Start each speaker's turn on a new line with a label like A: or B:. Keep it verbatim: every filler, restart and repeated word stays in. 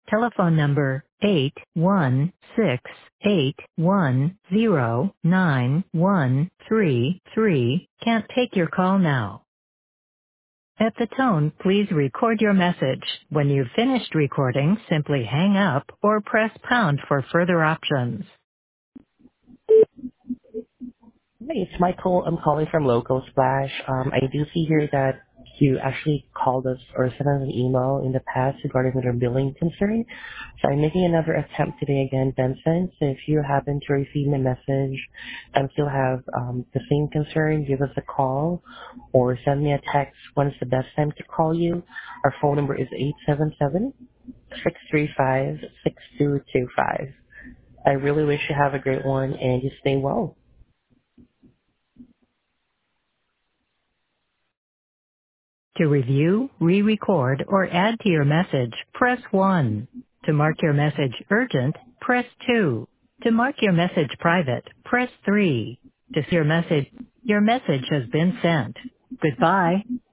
A: Telephone number eight one six eight one zero nine one three three can't take your call now. At the tone, please record your message. When you've finished recording, simply hang up or press pound for further options.
B: Hey, it's Michael. I'm calling from Local Splash. Um, I do see here that you actually called us or sent us an email in the past regarding your billing concern. So I'm making another attempt today again, Benson. So if you happen to receive my message and still have um, the same concern, give us a call or send me a text. When is the best time to call you? Our phone number is eight seven seven, six three five, six two two five. I really wish you have a great one and you stay well.
A: To review, re-record, or add to your message, press one. To mark your message urgent, press two. To mark your message private, press three. To see your message, your message has been sent. Goodbye.